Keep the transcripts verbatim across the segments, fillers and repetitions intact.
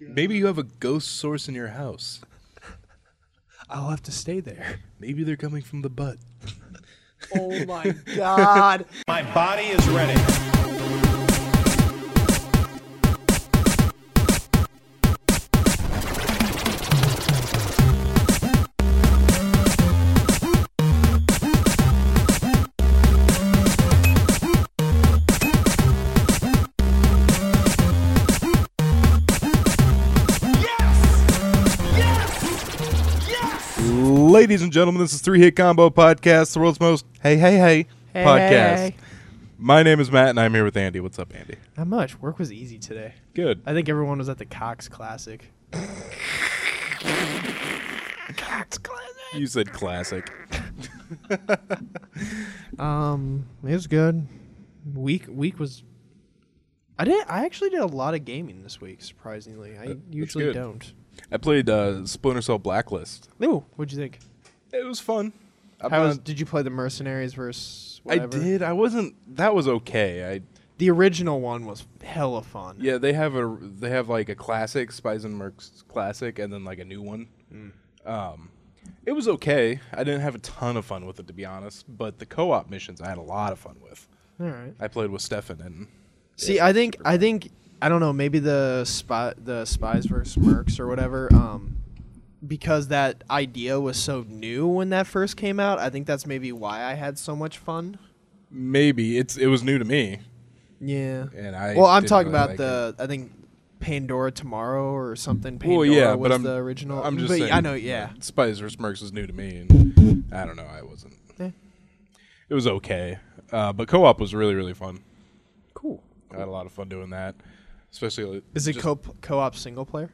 Maybe you have a ghost source in your house. I'll have to stay there. Maybe they're coming from the butt. Oh my God. My body is ready. Ladies and gentlemen, this is Three Hit Combo Podcast, the world's most hey, hey, hey, Hey. podcast. My name is Matt, and I'm here with Andy. What's up, Andy? Not much. Work was easy today. Good. I think everyone was at the Cox Classic. Cox Classic. You said classic. Um, it was good. Week week was. I did. I actually did a lot of gaming this week. Surprisingly, I That- that's usually good. don't. I played uh, Splinter Cell Blacklist. Ooh, what'd you think? It was fun. I'm How not- was, did you play the Mercenaries versus I whatever? did. I wasn't. That was okay. I The original one was hella fun. yeah. They have a. They have like a classic Spies and Mercs classic, and then like a new one. Mm. Um, it was okay. I didn't have a ton of fun with it, to be honest. But the co-op missions, I had a lot of fun with. All right. I played with Stefan and. See, I think I think I don't know. Maybe the spy, the Spies versus Mercs or whatever. Um, because that idea was so new when that first came out. I think that's maybe why I had so much fun. Maybe it's it was new to me, Yeah. and I. Well, I'm didn't talking really about like the. I think Pandora Tomorrow or something. Pandora Well, yeah, was but I'm the original. I'm just but saying. I know. Yeah. uh, Spies versus Mercs is new to me, and I don't know. I wasn't. Eh. It was okay, uh, but co-op was really really fun. Cool. I had a lot of fun doing that, especially. like, Is it just- co co-op single player?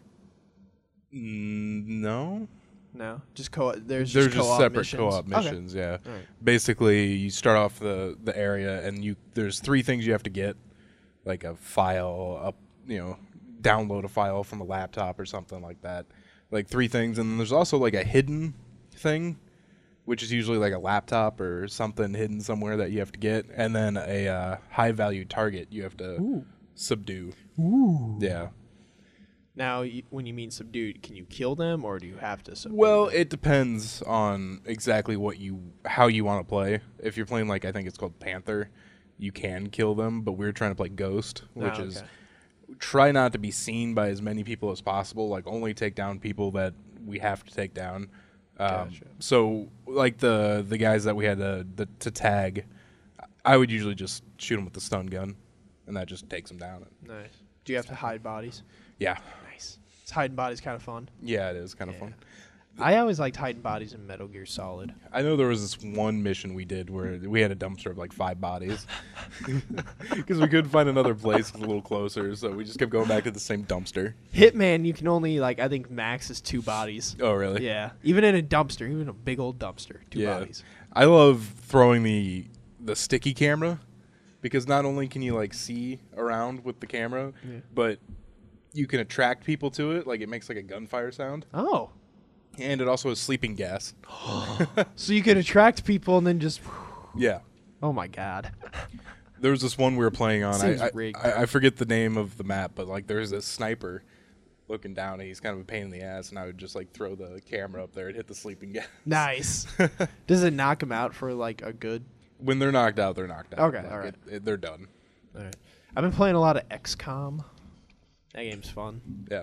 Mm, no. No, just co. There's There's just, just co-op separate missions. co-op Okay. missions. Yeah. All right. Basically, you start off the the area, and you there's three things you have to get, like a file, up, you know, download a file from a laptop or something like that. Like three things, and then there's also like a hidden thing, which is usually like a laptop or something hidden somewhere that you have to get, and then a uh, high value target you have to Ooh. subdue. Ooh. Yeah. Now, you, when you mean subdued, can you kill them or do you have to subdue Well, them? it depends on exactly what you how you want to play. If you're playing like I think it's called Panther, you can kill them, but we're trying to play Ghost, which Oh, is okay. try not to be seen by as many people as possible. Like only take down people that we have to take down. Um, Gotcha. So like the the guys that we had to, the, to tag, I would usually just shoot them with the stun gun, and that just takes them down. Nice. Do you have to hide bodies? Yeah, Nice. Is hiding bodies kind of fun? yeah, it is kind of Yeah. fun. I always liked hiding bodies in Metal Gear Solid. I know there was this one mission we did where we had a dumpster of like five bodies because we couldn't find another place a little closer, so we just kept going back to the same dumpster. Hitman, you can only, like, I think max is two bodies. Oh, really? Yeah. Even in a dumpster, even a big old dumpster, two Yeah. bodies. I love throwing the the sticky camera because not only can you like see around with the camera, Yeah. but you can attract people to it. Like it makes like a gunfire sound, Oh. and it also has sleeping gas. So you can attract people and then just. Yeah. Oh, my God. There was this one we were playing on. Seems I, I, rigged. I I forget the name of the map, but like there's this sniper looking down, and he's kind of a pain in the ass. And I would just like throw the camera up there and hit the sleeping gas. Nice. Does it knock them out for, like, a good. When they're knocked out, they're knocked out. Okay, Like, all right. it- it- they're done. All right. I've been playing a lot of X COM. That game's fun. Yeah.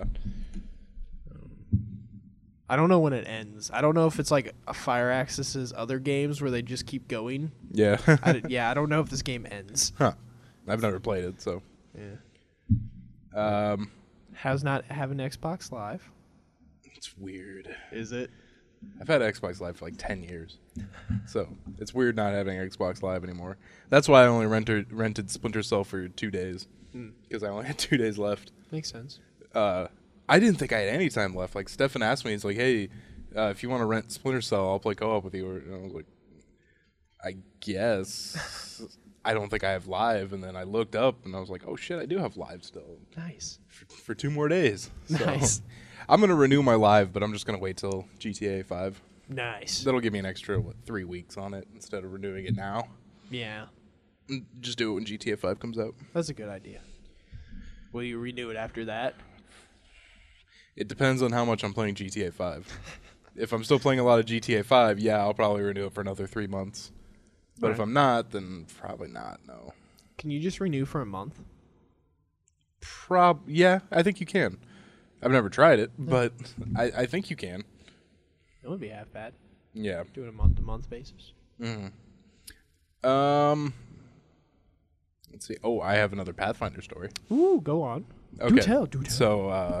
I don't know when it ends. I don't know if it's like a Fire Axis's other games where they just keep going. Yeah. I d- yeah, I don't know if this game ends. Huh. I've never played it, so. Yeah. Um, How's not having Xbox Live? it's weird. Is it? I've had Xbox Live for like ten years, so it's weird not having Xbox Live anymore. That's why I only rented rented Splinter Cell for two days Hmm. because I only had two days left. Makes sense. Uh, I didn't think I had any time left. Like Stefan asked me, he's like, "Hey, uh, if you want to rent Splinter Cell, I'll play co-op with you." And I was like, "I guess." I don't think I have live, and then I looked up and I was like, "Oh shit, I do have live still Nice. for, for two more days." So Nice. I'm gonna renew my live, but I'm just gonna wait till G T A five. Nice. That'll give me an extra what, three weeks on it instead of renewing it now. Yeah. Mm, Just do it when G T A five comes out. That's a good idea. Will you renew it after that? It depends on how much I'm playing G T A five. If I'm still playing a lot of G T A five, yeah, I'll probably renew it for another three months. But Right. if I'm not, then probably not, no. Can you just renew for a month? Prob yeah, I think you can. I've never tried it, but I, I think you can. It wouldn't be half bad. Yeah. Do it a month to month basis. Mm-hmm. Um. Let's see. Oh, I have another Pathfinder story. Ooh, go on. Okay. Do tell, do tell. So, uh,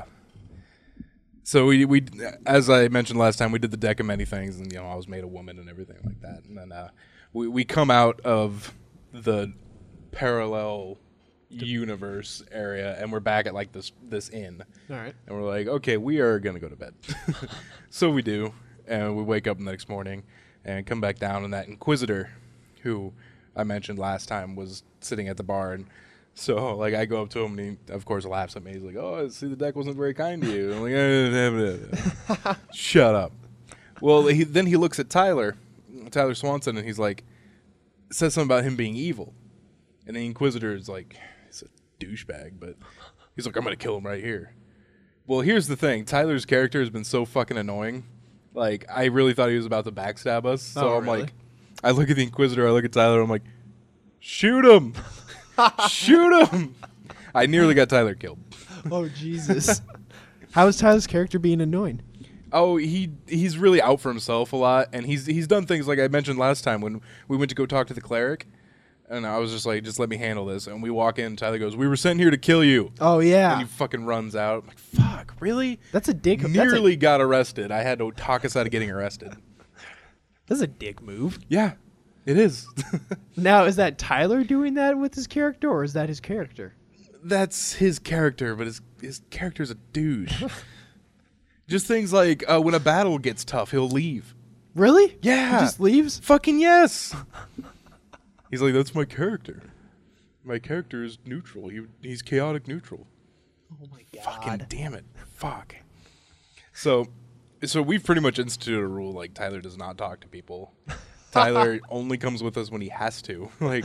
so we we as I mentioned last time, we did the deck of many things, and you know I was made a woman and everything like that, and then uh, we we come out of the parallel universe area, and we're back at like this this inn, All right. and we're like, okay, we are gonna go to bed. So we do, and we wake up the next morning and come back down, and that Inquisitor, who I mentioned last time, was sitting at the bar, and so like I go up to him, and he of course laughs at me. He's like, "Oh, I see the deck wasn't very kind to you." I'm like, eh, "Shut up." Well, he, then he looks at Tyler, Tyler Swanson, and he's like, says something about him being evil, and the Inquisitor is like, he's a douchebag, but he's like, "I'm gonna kill him right here." Well, here's the thing: Tyler's character has been so fucking annoying. Like, I really thought he was about to backstab us. So Oh, I'm really? like, I look at the Inquisitor, I look at Tyler, I'm like, shoot him! Shoot him! I nearly got Tyler killed. Oh, Jesus. How is Tyler's character being annoying? Oh, he he's really out for himself a lot, and he's he's done things like I mentioned last time when we went to go talk to the cleric, and I was just like, just let me handle this. And we walk in, Tyler goes, "We were sent here to kill you." Oh, yeah. And he fucking runs out. I'm like, fuck, really? That's a dick. That's a, Nearly got arrested. I had to talk us out of getting arrested. that's a dick move. Yeah, it is. Now, is that Tyler doing that with his character, or is that his character? That's his character, but his his character's a douche. Just things like uh, when a battle gets tough, he'll leave. Really? Yeah. He just leaves? Fucking yes. He's like, that's my character. My character is neutral. He he's chaotic neutral. Oh, my God. Fucking damn it. Fuck. So, so we've pretty much instituted a rule like Tyler does not talk to people. Tyler only comes with us when he has to. Like,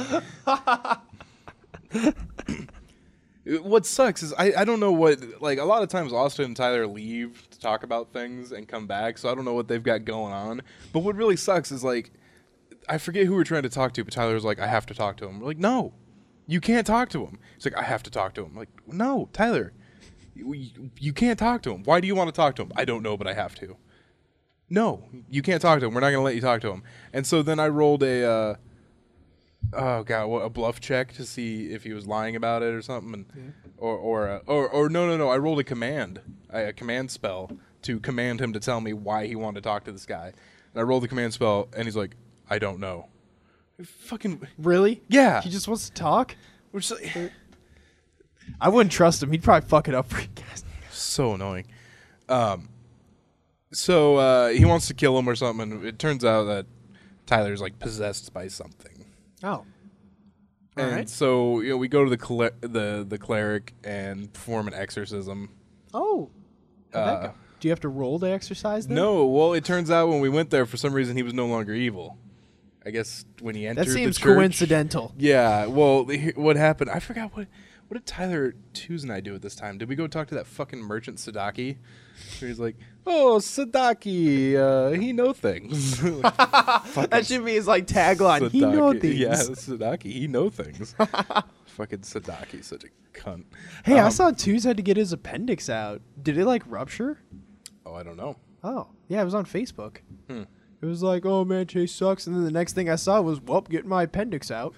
what sucks is I, I don't know what, like, a lot of times Austin and Tyler leave to talk about things and come back, so I don't know what they've got going on. But what really sucks is, like, I forget who we're trying to talk to, but Tyler was like, I have to talk to him. We're like, no, you can't talk to him. He's like, I have to talk to him. I'm like, no, Tyler, you, you can't talk to him. Why do you want to talk to him? I don't know, but I have to. No, you can't talk to him. We're not going to let you talk to him. And so then I rolled a, uh, oh god, what, a bluff check to see if he was lying about it or something, and, Yeah. or or, uh, or or no no no, I rolled a command, a, a command spell to command him to tell me why he wanted to talk to this guy, and I rolled the command spell, and he's like, I don't know. Fucking Really? yeah. He just wants to talk? Which is like, I wouldn't trust him. He'd probably fuck it up for you guys. so annoying. Um, so uh, he wants to kill him or something, and it turns out that Tyler's like possessed by something. Oh. And Alright. so you know we go to the cler- the the cleric and perform an exorcism. Oh. How'd Uh, that go? Do you have to roll to exercise then? No, well, it turns out when we went there, for some reason, he was no longer evil. I guess when he entered That seems the church. coincidental. Yeah. Well, he- what happened? I forgot what. What did Tyler Twos and I do at this time? Did we go talk to that fucking merchant Sadaki? Where he's like, "Oh, Sadaki, uh, he know things." Like, That should be his like tagline. He know Sadaki- things. Yeah, Sadaki, he know things. Fucking Sadaki, such a cunt. Hey, I Um, saw Two's had to get his appendix out. Did it like rupture? Oh, I don't know. Oh, yeah, it was on Facebook. Hmm. It was like, oh man, Chase sucks. And then the next thing I saw was, well, getting my appendix out.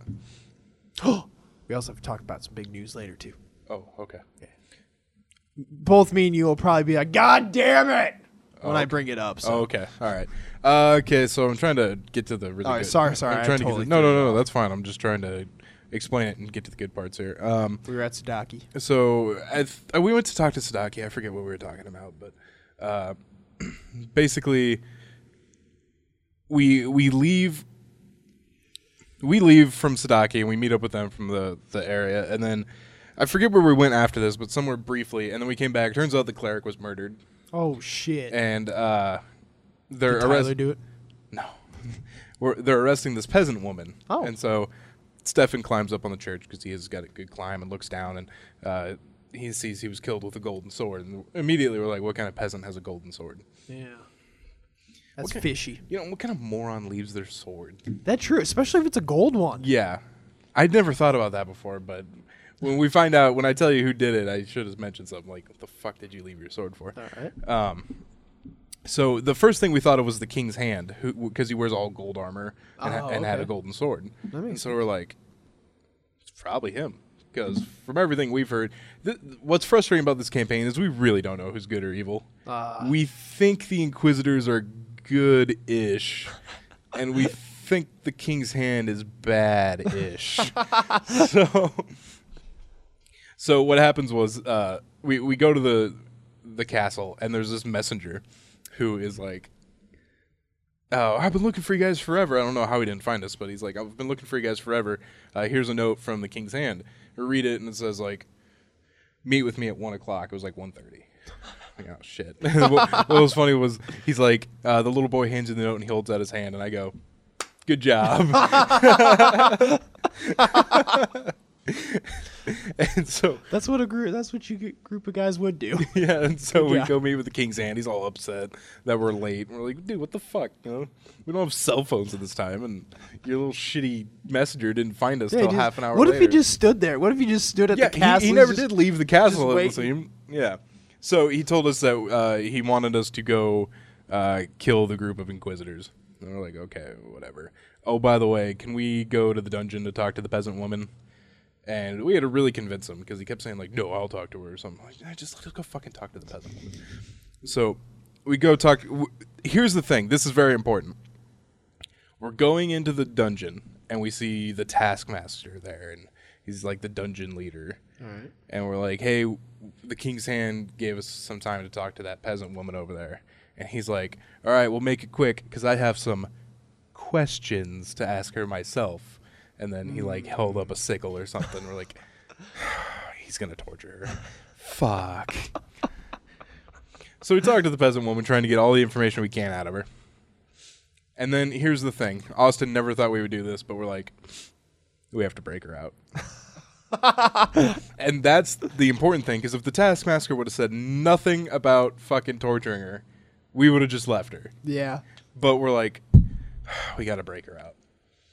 We also have talked about some big news later, too. Oh, okay. Both me and you will probably be like, God damn it! When Oh, I bring it up. So. Oh, okay. All right. Uh, okay, so I'm trying to get to the really All right, good. sorry, sorry, I'm I trying to totally get to, no, threw no, you no, off. that's fine. I'm just trying to explain it and get to the good parts here. Um, We were at Sadaki. so I th- uh, we went to talk to Sadaki. I forget what we were talking about, but uh, basically, we we leave. We leave from Sadaki and we meet up with them from the, the area, and then I forget where we went after this, but somewhere briefly, and then we came back. Turns out the cleric was murdered, Oh, shit. and uh, they're Did Tyler arrested. do it? No. We're, they're arresting this peasant woman. Oh. And so Stefan climbs up on the church because he has got a good climb and looks down. And uh, he sees he was killed with a golden sword, and immediately we're like, what kind of peasant has a golden sword? Yeah. That's kind, fishy. You know, what kind of moron leaves their sword? That's true, especially if it's a gold one. Yeah. I'd never thought about that before, but when we find out, when I tell you who did it, I should have mentioned something like, what the fuck did you leave your sword for? All right. Um, so the first thing we thought of was the king's hand, because he wears all gold armor and, Oh, ha- and had a okay. golden sword. That makes And so we're like, it's probably him. Because from everything we've heard, th- what's frustrating about this campaign is we really don't know who's good or evil. Uh, We think the Inquisitors are good-ish, and we think the King's Hand is bad-ish. so, so what happens was uh, we we go to the the castle, and there's this messenger who is like, "Oh, I've been looking for you guys forever." I don't know how he didn't find us, but he's like, "I've been looking for you guys forever. Uh, here's a note from the King's Hand." I read it, and it says like, "Meet with me at one o'clock." It was like one thirty. Like, oh shit! what, what was funny was he's like, uh, the little boy hands you the note, and he holds out his hand, and I go, "Good job." And so that's what a group. That's what you g- group of guys would do. yeah, and so Good we job. go meet with the King's Hand. He's all upset that we're late. We're like, dude, what the fuck? You know, we don't have cell phones at this time, and your little shitty messenger didn't find us Yeah, till just- half an hour What later. if he just stood there? What if he just stood at yeah, the castle? he, he and never just- did leave the castle. It waiting. would seem. Yeah, so he told us that uh, he wanted us to go uh, kill the group of Inquisitors. And we're like, okay, whatever. Oh, by the way, can we go to the dungeon to talk to the peasant woman? And we had to really convince him because he kept saying like, "No, I'll talk to her," or something. Like, nah, just let's go fucking talk to the peasant woman. So we go talk. W- here's the thing. This is very important. We're going into the dungeon and we see the taskmaster there, and he's like the dungeon leader. All right. And we're like, "Hey, the King's Hand gave us some time to talk to that peasant woman over there." And he's like, "All right, we'll make it quick because I have some questions to ask her myself." And then he like held up a sickle or something. We're like, he's gonna torture her. Fuck. So we talked to the peasant woman, trying to get all the information we can out of her. And then here's the thing: Austin never thought we would do this, but we're like, we have to break her out. And that's the important thing, because if the taskmaster would have said nothing about fucking torturing her, we would have just left her. Yeah. But we're like, we got to break her out.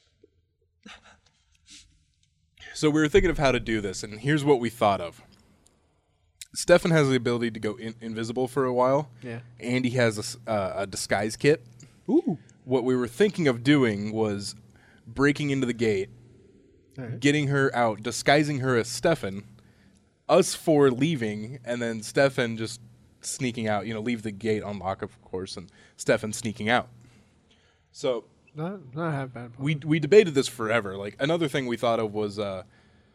So we were thinking of how to do this, and here's what we thought of. Stefan has the ability to go in- invisible for a while. Yeah. Andy has a, s- uh, a disguise kit. Ooh. What we were thinking of doing was breaking into the gate, All right. getting her out, disguising her as Stefan, us four leaving, and then Stefan just sneaking out. You know, leave the gate unlocked, of course, and Stefan sneaking out. So Not not half bad. we we debated this forever. Like, another thing we thought of was, uh,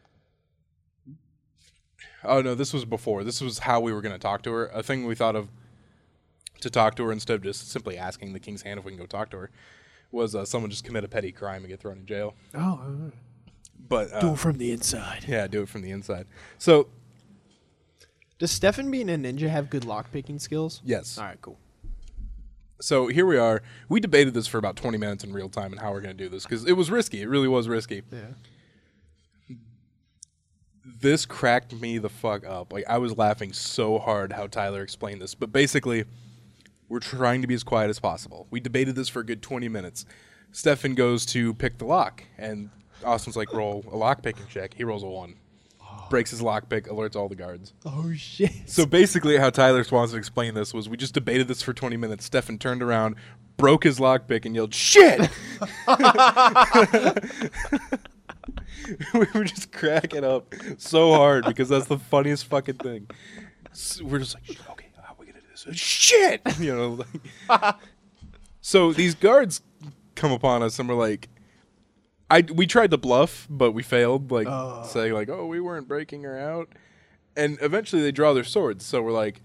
oh no, this was before. This was how we were going to talk to her. A thing we thought of to talk to her instead of just simply asking the King's Hand if we can go talk to her was uh, someone just commit a petty crime and get thrown in jail. Oh. all right. But uh, Do it from the inside. yeah, do it from the inside. So Does Stefan being a ninja have good lockpicking skills? yes. All right. Cool. So here we are. We debated this for about twenty minutes in real time and how we're going to do this because it was risky. It really was risky. Yeah. This cracked me the fuck up. Like, I was laughing so hard how Tyler explained this. But basically, we're trying to be as quiet as possible. We debated this for a good twenty minutes. Stefan goes to pick the lock, and Austin's like, roll a lock picking check. He rolls a one. Breaks his lockpick, alerts all the guards. Oh shit. So basically, how Tyler Swanson explained this was we just debated this for twenty minutes. Stefan turned around, broke his lockpick, and yelled, "Shit!" We were just cracking up so hard because that's the funniest fucking thing. So we're just like, okay, how are we gonna do this? Shit! You know. Like, so these guards come upon us, and we're like, I we tried to bluff, but we failed. Like Oh. saying like, "Oh, we weren't breaking her out," and eventually they draw their swords. So we're like,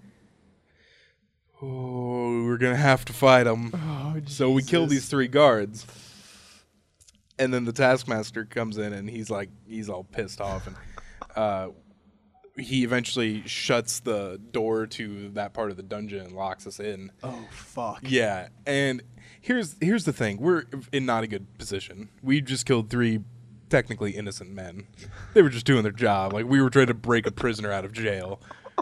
"Oh, we're gonna have to fight them." Oh, So we kill Jesus. these three guards, and then the taskmaster comes in, and he's like, he's all pissed off, and uh, he eventually shuts the door to that part of the dungeon and locks us in. Oh fuck. Yeah, and here's here's the thing: we're in not a good position. We just killed three technically innocent men. They were just doing their job. Like, we were trying to break a prisoner out of jail.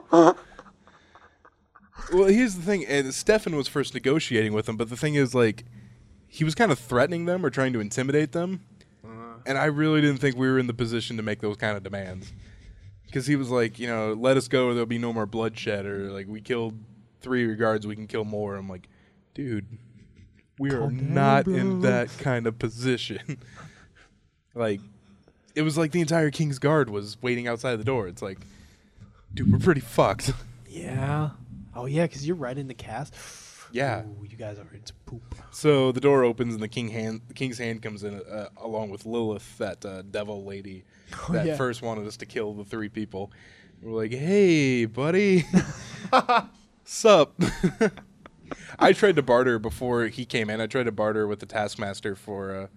Well, here's the thing. And Stefan was first negotiating with them, but the thing is, like, he was kind of threatening them or trying to intimidate them. Uh-huh. And I really didn't think we were in the position to make those kind of demands. Because he was like, you know, let us go or there'll be no more bloodshed. Or, like, we killed three guards, we can kill more. I'm like, dude, we are Calm not down, in bro. that kind of position. Like, it was like the entire King's Guard was waiting outside the door. It's like, dude, we're pretty fucked. Yeah. Oh yeah, because you're right in the cast. Yeah. Ooh, you guys are into poop. So the door opens and the king hand, the king's hand comes in uh, along with Lilith, that uh, devil lady Oh, that yeah. first wanted us to kill the three people. We're like, hey, buddy, sup? I tried to barter before he came in. I tried to barter with the Taskmaster for. Uh,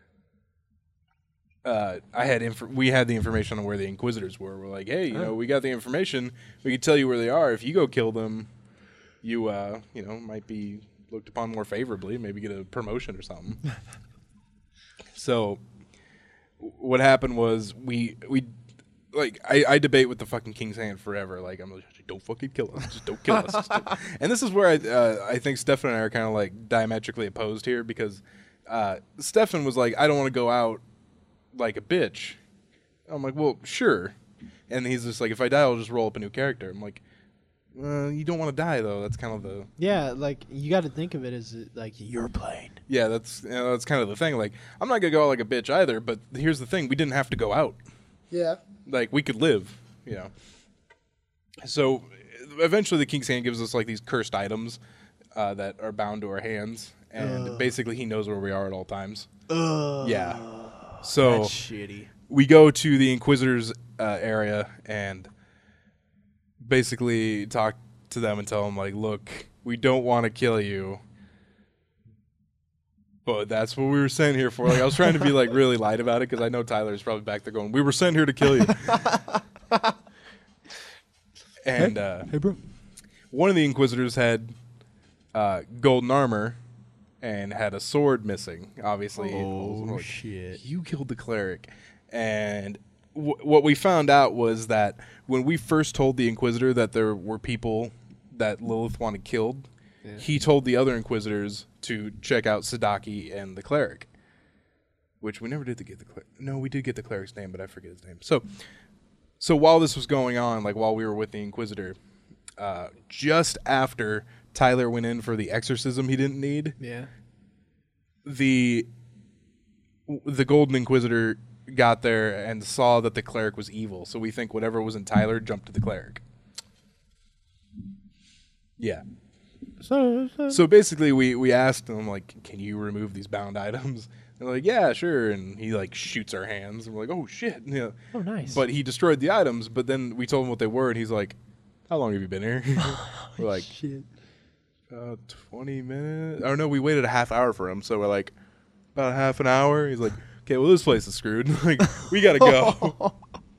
uh, I had inf- we had the information on where the Inquisitors were. We're like, hey, you know, we got the information. We can tell you where they are. If you go kill them, you uh, you know, might be looked upon more favorably. Maybe get a promotion or something. So, w- what happened was we we like I, I debate with the fucking King's Hand forever. Like, I'm like, don't fucking kill us. Just don't kill us. Just don't. And this is where I uh, I think Stefan and I are kind of like diametrically opposed here because uh, Stefan was like, I don't want to go out like a bitch. I'm like, well, sure. And he's just like, if I die, I'll just roll up a new character. I'm like, uh, you don't want to die though. That's kind of the Yeah, like you got to think of it as uh, like you're playing. yeah. That's you know, that's kind of the thing. Like, I'm not gonna go out like a bitch either. But here's the thing: we didn't have to go out. Yeah. Like, we could live, you know. So eventually, the King's Hand gives us like these cursed items uh, that are bound to our hands, and Ugh. basically he knows where we are at all times. Ugh. Yeah. So That's shitty. we go to the Inquisitors uh, area and basically talk to them and tell them, like, look, we don't want to kill you, but that's what we were sent here for. Like, I was trying to be, like, really light about it because I know Tyler's probably back there going, we were sent here to kill you. And uh, Hey, bro. one of the Inquisitors had uh, golden armor and had a sword missing, obviously. Oh, Like, shit. you killed the cleric. And w- what we found out was that when we first told the Inquisitor that there were people that Lilith wanted killed, Yeah. he told the other Inquisitors to check out Sadaki and the cleric, which we never did to get the cleric. No, we did get the cleric's name, but I forget his name. So, so while this was going on, like while we were with the Inquisitor, uh, just after Tyler went in for the exorcism he didn't need, Yeah. the the Golden Inquisitor got there and saw that the cleric was evil. So we think whatever was in Tyler jumped to the cleric. Yeah. So, so, So basically, we, we asked him, like, can you remove these bound items? And they're like, yeah, sure. And he, like, shoots our hands. And we're like, oh, shit. You know, oh, nice. but he destroyed the items. But then we told him what they were, and he's like, how long have you been here? We're like, shit. about twenty minutes. Or no, we waited a half hour for him. So we're like, about half an hour. He's like, okay, well, this place is screwed. Like, we got to go.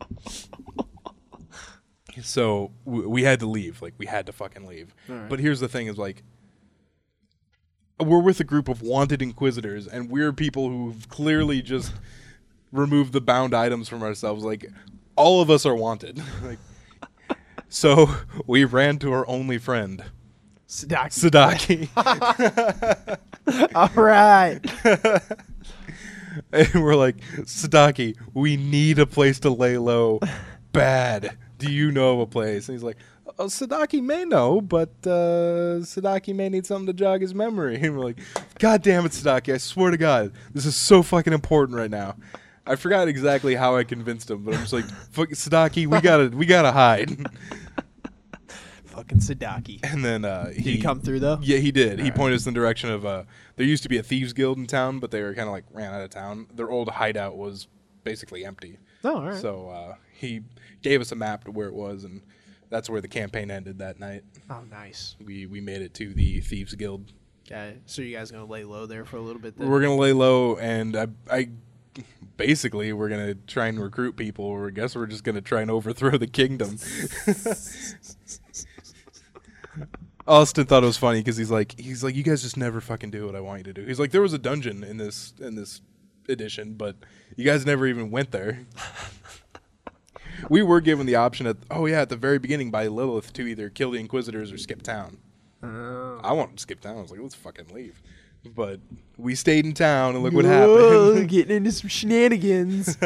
So w- we had to leave. Like, we had to fucking leave. Alright. But here's the thing is, like, we're with a group of wanted Inquisitors, and we're people who've clearly just removed the bound items from ourselves. Like, all of us are wanted. Like, so we ran to our only friend, Sadaki. Sadaki. All right. And we're like, Sadaki, we need a place to lay low. Bad. Do you know of a place? And he's like, oh, Sadaki may know, but uh, Sadaki may need something to jog his memory. And we're like, God damn it, Sadaki, I swear to God, this is so fucking important right now. I forgot exactly how I convinced him, but I'm just like, fuck, Sadaki, we gotta, we gotta hide. Fucking Sadaki. And then uh, Did he come through though? Yeah, he did. He Alright. pointed us in the direction of uh, there used to be a thieves guild in town, but they were kind of like ran out of town. Their old hideout was basically empty. Oh, all right. So uh, he gave us a map to where it was, and that's where the campaign ended that night. Oh, nice. We we made it to the thieves guild. Okay. So you guys gonna lay low there for a little bit then? We're gonna lay low, and I, I basically we're gonna try and recruit people. Or I guess we're just gonna try and overthrow the kingdom. Austin thought it was funny because he's like, he's like, you guys just never fucking do what I want you to do. He's like, there was a dungeon in this in this edition, but you guys never even went there. We were given the option at oh yeah at the very beginning by Lilith to either kill the Inquisitors or skip town. Oh. I wanted to skip town. I was like, let's fucking leave. But we stayed in town and look what Whoa, happened. getting into some shenanigans.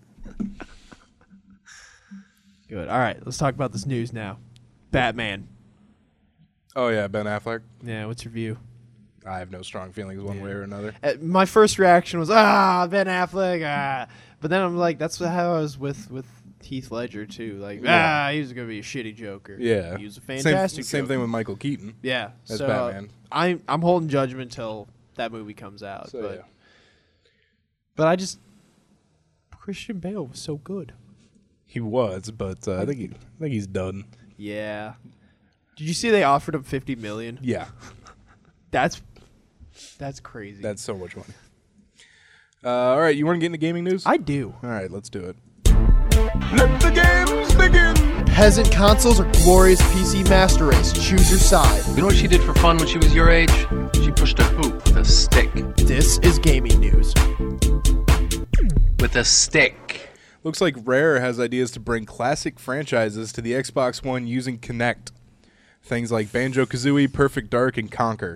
Good. All right, let's talk about this news now. Batman. Oh yeah, Ben Affleck. Yeah, what's your view? I have no strong feelings one Yeah. way or another. Uh, my first reaction was ah Ben Affleck ah, but then I'm like that's how I was with with Heath Ledger too. Like Yeah. ah he was gonna be a shitty Joker. Yeah, he was a Same- fantastic. Same, Joker. thing with Michael Keaton. Yeah, as so Batman. I'm I'm holding judgment till that movie comes out. So but yeah. but I just Christian Bale was so good. He was, but uh, I think he, I think he's done. Yeah. Did you see they offered him fifty million? Yeah, That's that's crazy. that's so much money. Uh, all right, you want to get into gaming news? I do. All right, let's do it. Let the games begin. Peasant consoles or glorious P C master race? Choose your side. You know what she did for fun when she was your age? She pushed a hoop with a stick. This is gaming news. With a stick. Looks like Rare has ideas to bring classic franchises to the Xbox One using Kinect. Things like Banjo-Kazooie, Perfect Dark, and Conquer.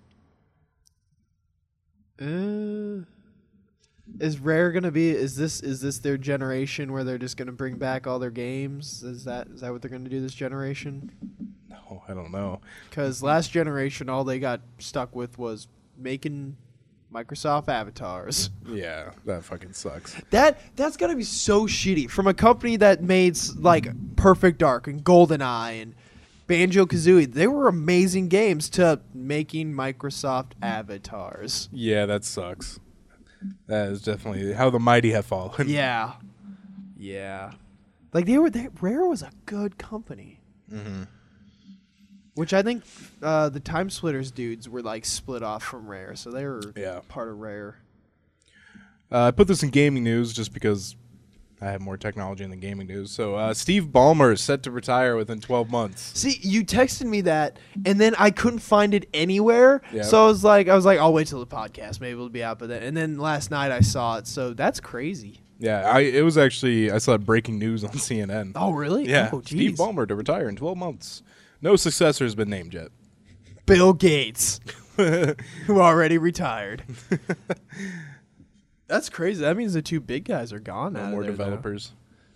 Uh, is Rare gonna be? Is this is this their generation where they're just gonna bring back all their games? Is that is that what they're gonna do this generation? No, I don't know. Because last generation, all they got stuck with was making Microsoft avatars. Yeah, that fucking sucks. That that's gotta be so shitty from a company that made s- like Perfect Dark and GoldenEye and Banjo-Kazooie. They were amazing games to making Microsoft avatars. Yeah, that sucks. That is definitely how the mighty have fallen. Yeah, yeah. Like they were, they, Rare was a good company. Mm-hmm. Which I think uh, the Time Splitters dudes were like split off from Rare, so they were Yeah. part of Rare. Uh, I put this in gaming news just because I have more technology in the gaming news. So uh, Steve Ballmer is set to retire within twelve months. See, you texted me that, and then I couldn't find it anywhere. Yeah. So I was like, I was like, I'll wait till the podcast, maybe it'll be out. But then, and then last night I saw it, so that's crazy. Yeah, I it was actually I saw breaking news on C N N. Oh, really? Yeah, Oh, Steve geez. Ballmer to retire in twelve months. No successor has been named yet. Bill Gates, who already retired. That's crazy. That means the two big guys are gone. No out of more there, though. developers.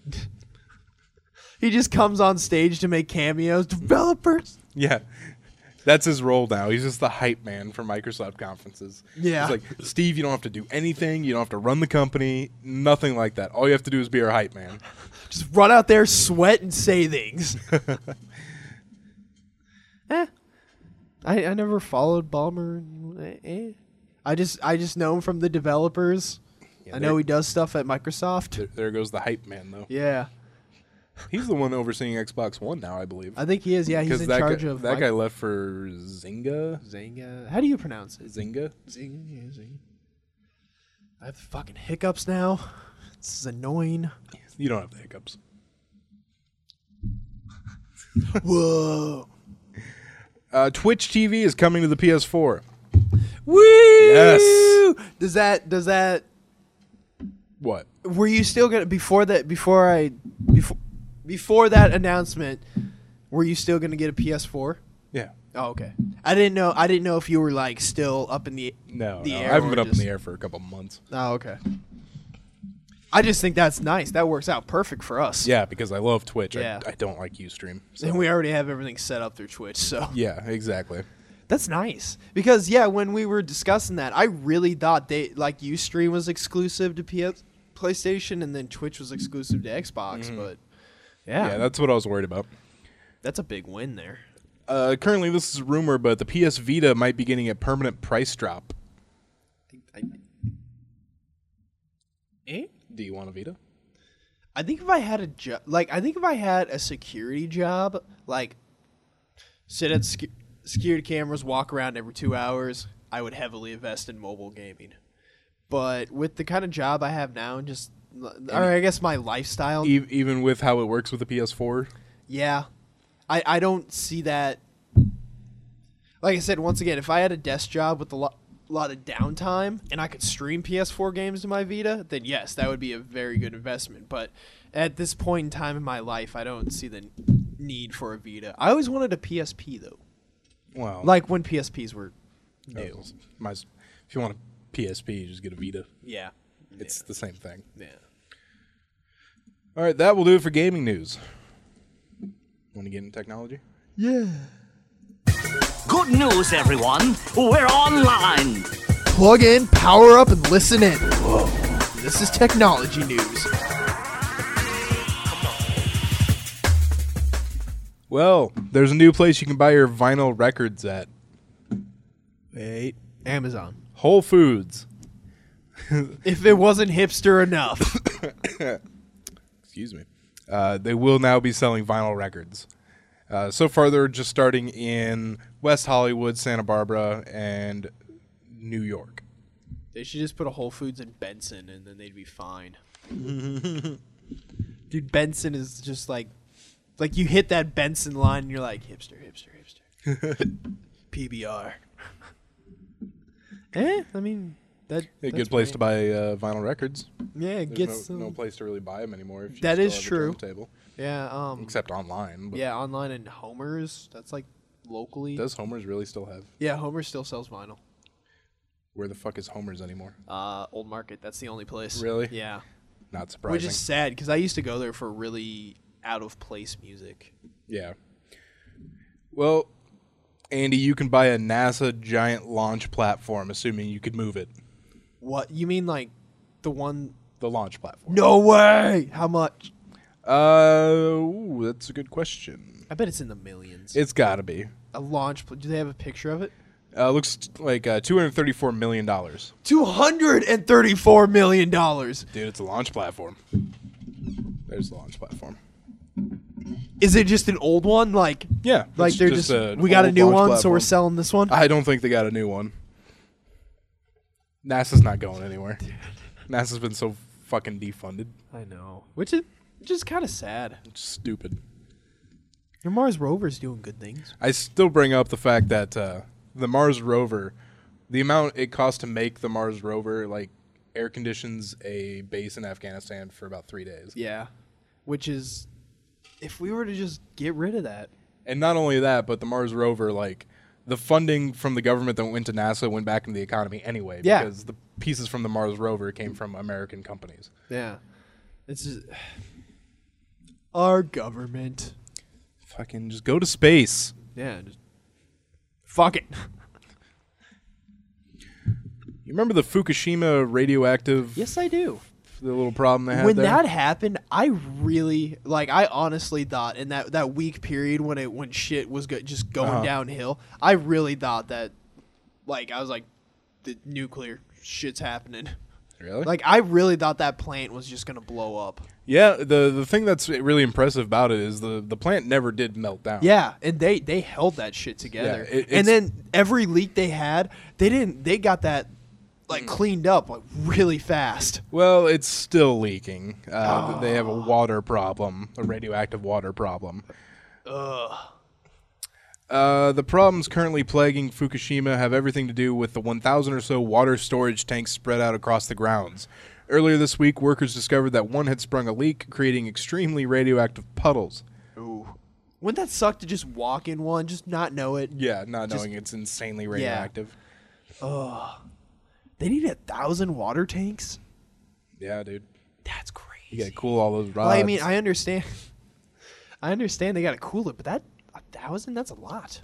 He just comes on stage to make cameos. Developers. Yeah. That's his role now. He's just the hype man for Microsoft conferences. Yeah. He's like, Steve, you don't have to do anything. You don't have to run the company. Nothing like that. All you have to do is be our hype man. Just run out there, sweat, and say things. eh. I, I never followed Ballmer. Eh, eh. I just I just know him from the developers. Yeah, I know there- he does stuff at Microsoft. There, there goes the hype man, though. Yeah, He's the one overseeing Xbox One now, I believe. I think he is. Yeah, he's in that charge guy, of that mic- guy left for Zynga. Zynga. How do you pronounce it? Zynga. Zynga. Yeah, Zynga. I have fucking hiccups now. This is annoying. You don't have the hiccups. Whoa. Uh, Twitch T V is coming to the P S four. Woo! Yes. Does that does that What? were you still gonna before that before I before before that announcement were you still gonna get a P S four? Yeah. Oh, okay. I didn't know I didn't know if you were like still up in the No, the no, air I haven't or been up just- in the air for a couple months. Oh, okay. I just think that's nice. That works out perfect for us. Yeah, because I love Twitch. Yeah. I, I don't like Ustream. So. And we already have everything set up through Twitch, so Yeah, exactly. that's nice. Because yeah, when we were discussing that, I really thought they like Ustream was exclusive to P S PlayStation and then Twitch was exclusive to Xbox, but yeah, Yeah, that's what I was worried about. that's a big win there. Uh, currently, this is a rumor, but the P S Vita might be getting a permanent price drop. I, eh? Do you want a Vita? I think if I had a job, like I think if I had a security job, like sit at sec- security cameras, walk around every two hours, I would heavily invest in mobile gaming. But with the kind of job I have now, and just, or I guess my lifestyle, E- even with how it works with the P S four? yeah, I I don't see that. Like I said, once again, if I had a desk job with a lot a lot of downtime and I could stream P S four games to my Vita, then yes, that would be a very good investment. But at this point in time in my life, I don't see the need for a Vita. I always wanted a P S P though. Well, Like when P S Ps were new. might as- if you want a P S P, just get a Vita. Yeah. It's the same thing. Yeah. All right, that will do it for gaming news. Want to get into technology? Yeah. Good news, everyone. We're online. Plug in, power up, and listen in. Whoa. This is technology news. Well, there's a new place you can buy your vinyl records at. Wait. Amazon. Whole Foods. If it wasn't hipster enough. Excuse me. Uh, they will now be selling vinyl records. Uh, so far, they're just starting in West Hollywood, Santa Barbara, and New York. They should just put a Whole Foods in Benson, and then they'd be fine. Dude, Benson is just like, like you hit that Benson line, and you're like, hipster, hipster, hipster. P B R. eh, I mean, that. A that's good place great. to buy uh, vinyl records. Yeah, it There's gets no, no some- place to really buy them anymore. If you That still is have a true. turntable. Yeah, um, Except online. But yeah, online and Homer's. That's like locally. does Homer's really still have? Yeah, Homer still sells vinyl. Where the fuck is Homer's anymore? Uh, Old Market. That's the only place. Really? Yeah. Not surprising. Which is sad because I used to go there for really out of place music. Yeah. Well, Andy, you can buy a NASA giant launch platform, assuming you could move it. What you mean, like the one? The launch platform. No way! How much? Uh, ooh, that's a good question. I bet it's in the millions. It's got to be. A launch. Pl- Do they have a picture of it? Uh, looks like uh, two hundred thirty-four million dollars. Two hundred and thirty-four million dollars. Dude, it's a launch platform. There's the launch platform. Is it just an old one? Like, Yeah. like it's they're just. an We got a old new launch one, so platform. we're selling this one. I don't think they got a new one. NASA's not going anywhere. NASA's been so fucking defunded. I know. Which is just kind of sad. It's stupid. Your Mars rover's doing good things. I still bring up the fact that uh, the Mars rover, the amount it costs to make the Mars rover, like, air conditions a base in Afghanistan for about three days. Yeah. Which is, if we were to just get rid of that. And not only that, but the Mars rover, like, the funding from the government that went to NASA went back into the economy anyway. Yeah. Because the pieces from the Mars rover came from American companies. Yeah. It's just, our government. Fucking just go to space. Yeah. Just, fuck it. You remember the Fukushima radioactive, Yes, I do. the little problem they had When there? that happened, I really like. I honestly thought in that, that week period when it when shit was go- just going Uh-huh. downhill, I really thought that, like, I was like, the nuclear shit's happening. Really? Like, I really thought that plant was just gonna blow up. Yeah, the the thing that's really impressive about it is the, the plant never did melt down. Yeah, and they they held that shit together. Yeah, it- and it's- then every leak they had, they didn't. They got that like cleaned up like really fast. Well, it's still leaking. Uh, Oh. They have a water problem, a radioactive water problem. Ugh. Uh, the problems currently plaguing Fukushima have everything to do with the one thousand or so water storage tanks spread out across the grounds. Earlier this week, workers discovered that one had sprung a leak, creating extremely radioactive puddles. Ooh. Wouldn't that suck to just walk in one, just not know it? Yeah, not Just- knowing it's insanely radioactive. Ugh. They need a thousand water tanks? Yeah, dude. That's crazy. You gotta cool all those rods. Well, I mean, I understand. I understand they got to cool it, but that a thousand, that's a lot.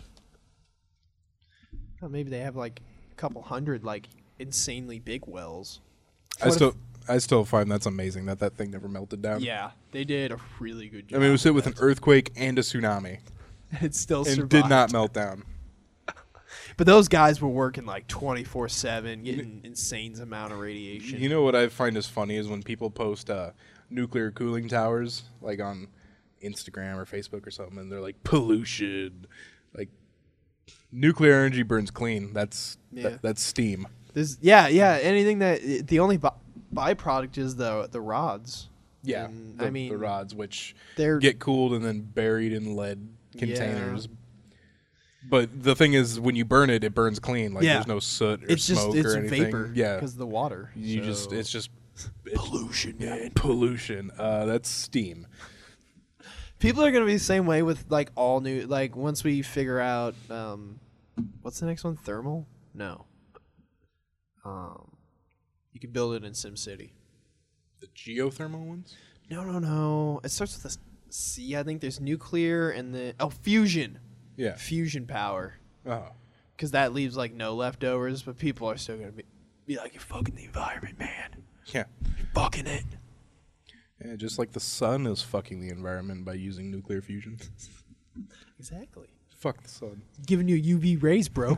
Well, maybe they have like a couple hundred like insanely big wells. I What still, I still find that's amazing that that thing never melted down. Yeah, they did a really good job. I mean, it was hit with an that. earthquake and a tsunami, It still and survived. did not melt down. But those guys were working like twenty-four seven, getting insane amount of radiation. You know what I find is funny is when people post uh, nuclear cooling towers, like on Instagram or Facebook or something, and they're like pollution, like nuclear energy burns clean. That's Yeah. that, that's steam. This, yeah, yeah. Anything that the only by, byproduct is the the rods. Yeah, And, the, I mean, the rods which they're get cooled and then buried in lead containers. But the thing is, when you burn it, it burns clean. Like Yeah. there's no soot or It's just smoke it's or anything. vapor. Yeah, because of the water. you so- just it's just pollution, man. pollution. Uh, that's steam. People are gonna be the same way with like all new. Like once we figure out, um, what's the next one? Thermal? No. Um, you can build it in SimCity. The geothermal ones. No, no, no. It starts with a C. I think there's nuclear and the oh fusion. Yeah. Fusion power. Oh. Because that leaves like no leftovers, but people are still gonna be be like, you're fucking the environment, man. Yeah. You're fucking it. Yeah, just like the sun is fucking the environment by using nuclear fusion. Exactly. Fuck the sun. Giving you U V rays, bro.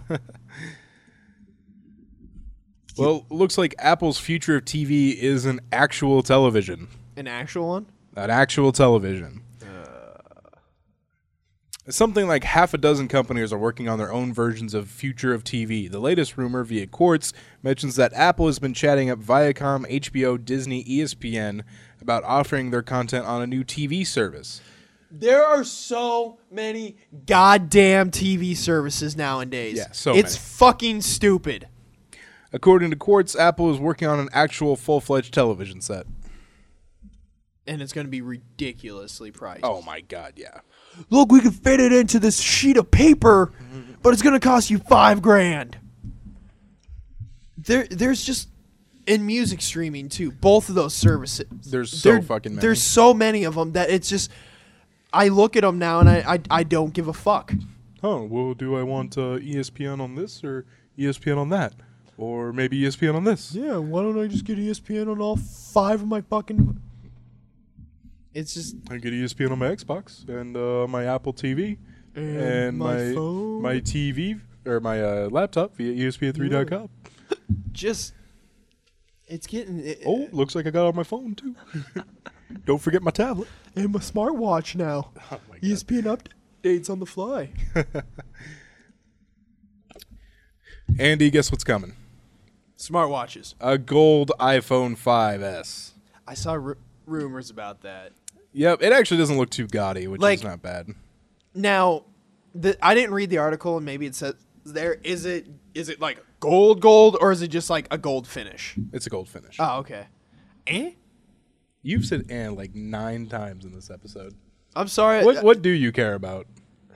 Well, looks like Apple's future of T V is an actual television. An actual one? An actual television. Something like half a dozen companies are working on their own versions of future of T V. The latest rumor via Quartz mentions that Apple has been chatting up Viacom, H B O, Disney, E S P N about offering their content on a new T V service. There are so many goddamn T V services nowadays. Yeah, so It's many. fucking stupid. According to Quartz, Apple is working on an actual full-fledged television set. And it's going to be ridiculously priced. Oh my god, yeah. Look, we can fit it into this sheet of paper, but it's going to cost you five grand. There, there's just in music streaming too. Both of those services. There's so there- fucking many. There's so many of them that it's just. I look at them now and I, I, I don't give a fuck. Oh, well, do I want uh, E S P N on this or E S P N on that? Or maybe E S P N on this? Yeah, why don't I just get E S P N on all five of my fucking? It's just I get E S P N on my Xbox and uh, my Apple T V And and, my my phone. my T V or my uh, laptop via E S P N three dot com. just. It's getting. It, Oh, looks like I got it on my phone too. Don't forget my tablet. and my smartwatch now. Oh my E S P N updates on the fly. Andy, guess what's coming? Smartwatches. A gold iPhone five S. I saw ru- rumors about that. Yep, it actually doesn't look too gaudy, which Like- is not bad. Now, the I didn't read the article, and maybe it says there. Is it is it like gold, gold, or is it just like a gold finish? It's a gold finish. Oh, okay. Eh? You've said "and" like nine times in this episode. I'm sorry. What what do you care about?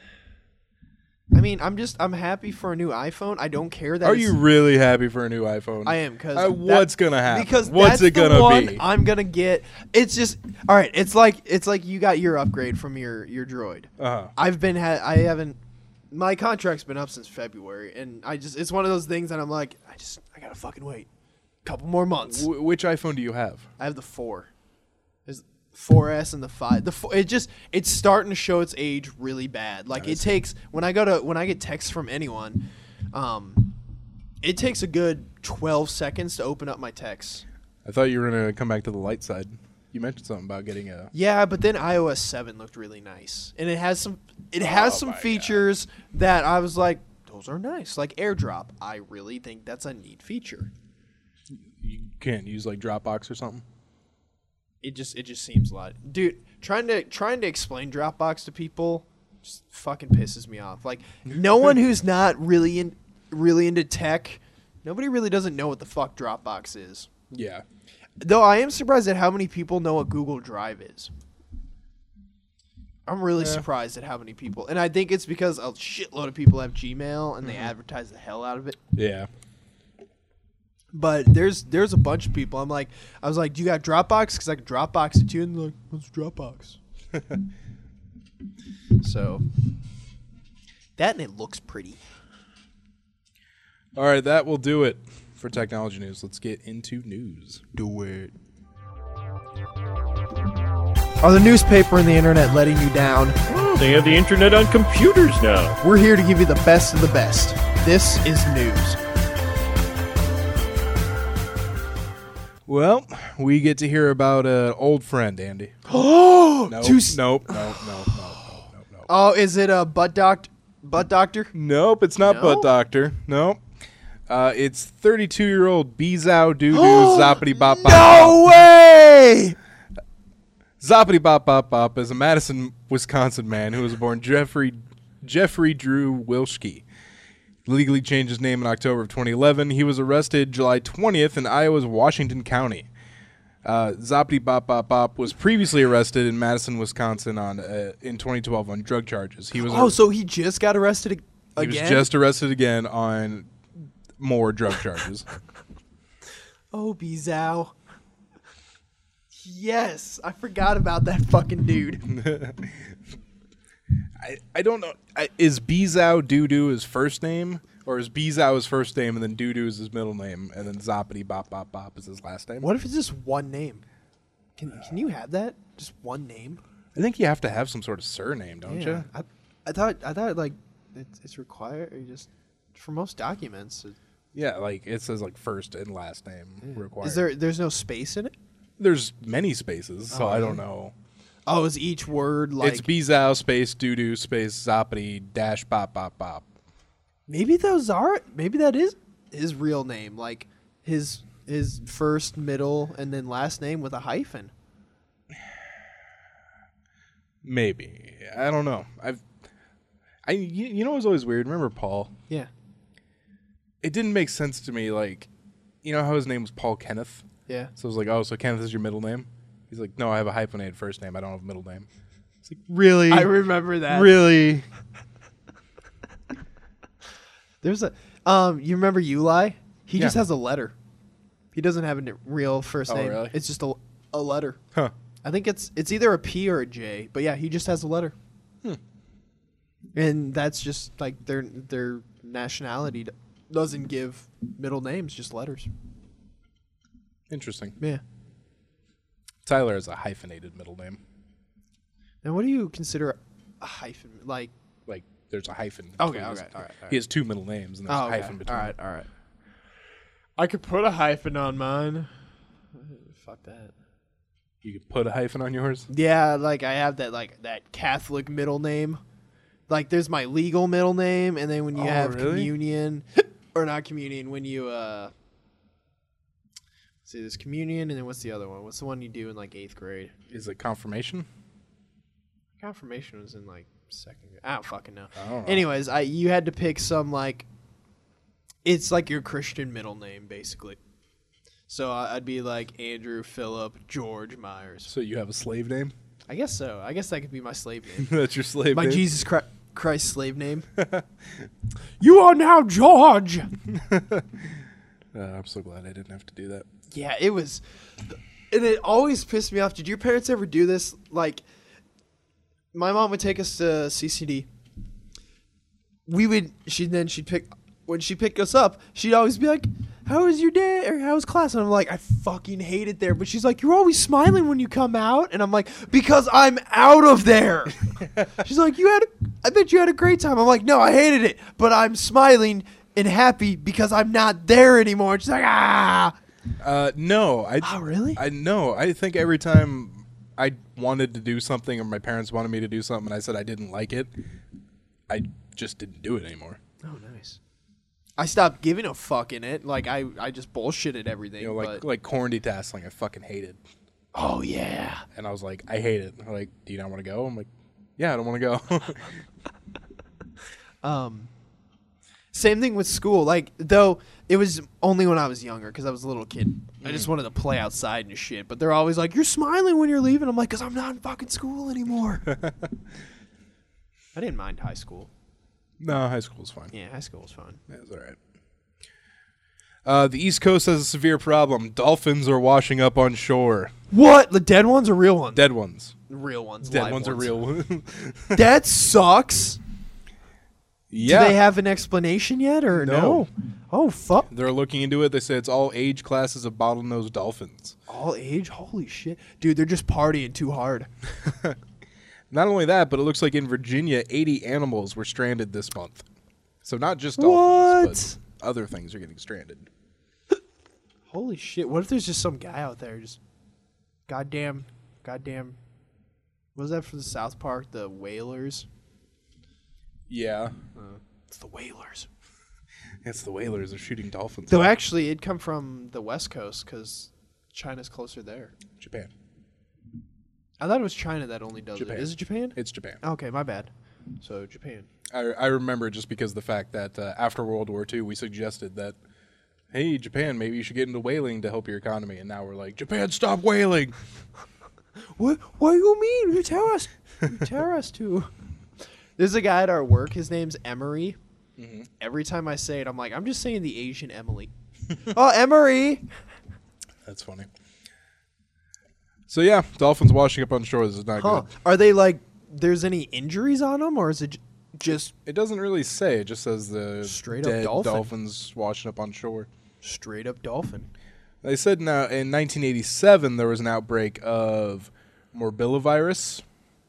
I mean, I'm just I'm happy for a new iPhone. I don't care that. Are it's- you really happy for a new iPhone? I am because Uh, what's gonna happen? Because what's that's it gonna the one be? I'm gonna get. It's just all right. It's like it's like you got your upgrade from your your Droid. Uh-huh. I've been ha- I haven't. My contract's been up since February, and I just it's one of those things that I'm like I just I gotta fucking wait, couple more months. Wh- which iPhone do you have? I have the four. There's four S and the five. The four, it just it's starting to show its age really bad. Like it takes when I go to when I get texts from anyone, um, it takes a good twelve seconds to open up my texts. I thought you were gonna come back to the light side. You mentioned something about getting a. Yeah, but then i O S seven looked really nice, and it has some it has Oh some my God. features that I was like, those are nice, like AirDrop. I really think that's a neat feature. You can't use like Dropbox or something. It just it just seems a lot, dude. Trying to trying to explain Dropbox to people just fucking pisses me off. Like no one who's not really in really into tech, nobody really doesn't know what the fuck Dropbox is. Yeah. Though I am surprised at how many people know what Google Drive is. I'm really Yeah. surprised at how many people, and I think it's because a shitload of people have Gmail and they advertise the hell out of it. Yeah. But there's there's a bunch of people. I'm like, I was like, do you got Dropbox? Because I can Dropbox it to you. And they're like, what's Dropbox? So that and it looks pretty. All right, that will do it for technology news. Let's get into news. Do it. Are the newspaper and the internet letting you down? Oh, they have the internet on computers now. We're here to give you the best of the best. This is news. Well, we get to hear about an old friend, Andy. Oh, Nope, Two s- nope, nope, nope, nope, nope, nope, nope. Oh, is it a butt doc? Butt doctor? Nope, it's not No? Butt Doctor. Nope. Uh, it's thirty-two-year-old Bezow Doo Doo Zoppity Bop Bop. No way! Zoppity Bop Bop Bop is a Madison, Wisconsin man who was born Jeffrey Jeffrey Drew Wilschke legally changed his name in October of twenty eleven. He was arrested July twentieth in Iowa's Washington County. Uh, Zoppity Bop Bop Bop was previously arrested in Madison, Wisconsin on uh, in twenty twelve on drug charges. He was Oh, ar- so he just got arrested ag- he again? was just arrested again on more drug charges. Oh, Bizao. Yes, I forgot about that fucking dude. I, I don't know. I, is Bezau Doodoo his first name? Or is Bezau his first name and then Doodoo is his middle name and then Zoppity Bop Bop Bop is his last name? What if it's just one name? Can Can you have that? Just one name? I think you have to have some sort of surname, don't you? I, I thought I thought like it's, it's required. Or just for most documents. It, Yeah, like it says like first and last name required. is there? There's no space in it. There's many spaces, so Oh, I don't really? know. Oh, is each word like? it's Bezau space Doodoo space Zoppity dash Bop Bop Bop. Maybe those are. Maybe that is his real name. Like his his first, middle, and then last name with a hyphen. Maybe. I don't know. I've I you, you know what's always weird? Remember Paul? Yeah. It didn't make sense to me, like, you know how his name was Paul Kenneth? Yeah. So I was like, oh, so Kenneth is your middle name? He's like, no, I have a hyphenated first name. I don't have a middle name. It's like, really? I remember that. Really? There's a um. You remember Uli? He Yeah. just has a letter. He doesn't have a n- real first Oh, name. really? It's just a, a letter. Huh. I think it's it's either a P or a J. But yeah, he just has a letter. Hmm. And that's just like their their nationality d- doesn't give middle names, just letters. Interesting. Yeah. Tyler has a hyphenated middle name. And what do you consider a hyphen? Like Like, there's a hyphen. Okay, between his- okay, all right, all He has two middle names, and there's oh, a okay. hyphen between All right, them. all right. I could put a hyphen on mine. Fuck that. You could put a hyphen on yours? Yeah, like I have that like that Catholic middle name. Like there's my legal middle name, and then when you Oh, have really? communion or not communion, when you uh see there's communion, and then what's the other one? What's the one you do in like eighth grade? Is it confirmation? Confirmation was in like second grade. I don't fucking know. I don't know. Anyways, I you had to pick some like it's like your Christian middle name basically. So I- I'd be like Andrew Philip George Myers. So you have a slave name? I guess so. I guess that could be my slave name. That's your slave My name? Jesus Christ, Christ slave name. You are now George. Uh, I'm so glad I didn't have to do that. Yeah, it was, and it always pissed me off. Did your parents ever do this? Like, my mom would take us to C C D. We would. She then she'd pick when she picked us up. She'd always be like, "How was your day? Or how was class?" And I'm like, "I fucking hate it there." But she's like, "You're always smiling when you come out," and I'm like, "Because I'm out of there." She's like, "You had, a, I bet you had a great time." I'm like, "No, I hated it, but I'm smiling and happy because I'm not there anymore." And she's like, "Ah." Uh, no, I. Oh, really? I know. I think every time I wanted to do something, or my parents wanted me to do something, and I said I didn't like it, I just didn't do it anymore. Oh, nice. I stopped giving a fuck in it. Like I, I just bullshitted everything. You know, like but, like corn detasseling, I fucking hated. oh yeah. And I was like, I hate it. They're like, do you not want to go? I'm like, yeah, I don't want to go. Um. Same thing with school. Like though it was only when I was younger because I was a little kid. I just wanted to play outside and shit. But they're always like, "You're smiling when you're leaving." I'm like, "Cause I'm not in fucking school anymore." I didn't mind high school. No, high school's fine. Yeah, high school was fun. Yeah, it's all right. Uh, the East Coast has a severe problem. Dolphins are washing up on shore. What? The dead ones or real ones? Dead ones. Real ones. Dead live ones are real. That sucks. Yeah. Do they have an explanation yet or no? No. Oh fuck. They're looking into it. They say it's all age classes of bottlenose dolphins. All age? Holy shit. Dude, they're just partying too hard. Not only that, but it looks like in Virginia, eighty animals were stranded this month. So not just dolphins, but other things are getting stranded. Holy shit. What if there's just some guy out there just goddamn goddamn what was that for the South Park? The Whalers? Yeah. It's the Whalers. It's the whalers. They're shooting dolphins. Though actually it'd come from the West Coast because China's closer there. Japan. I thought it was China that only does Japan. it. Is it Japan? It's Japan. Okay, my bad. So Japan. I, I remember just because of the fact that uh, after World War Two, we suggested that, hey, Japan, maybe you should get into whaling to help your economy. And now we're like, Japan, stop whaling. What? What do you mean? You tell us. You tell us to. There's a guy at our work. His name's Emery. Mm-hmm. Every time I say it, I'm like, I'm just saying the Asian Emily. Oh, Emery. That's funny. So yeah, dolphins washing up on shore. This is not Huh? good. Are they like? There's any injuries on them, or is it j- just It doesn't really say. It just says the Straight up dead dolphin. dolphins washing up on shore. straight up dolphin? They said now in nineteen eighty-seven there was an outbreak of morbillivirus.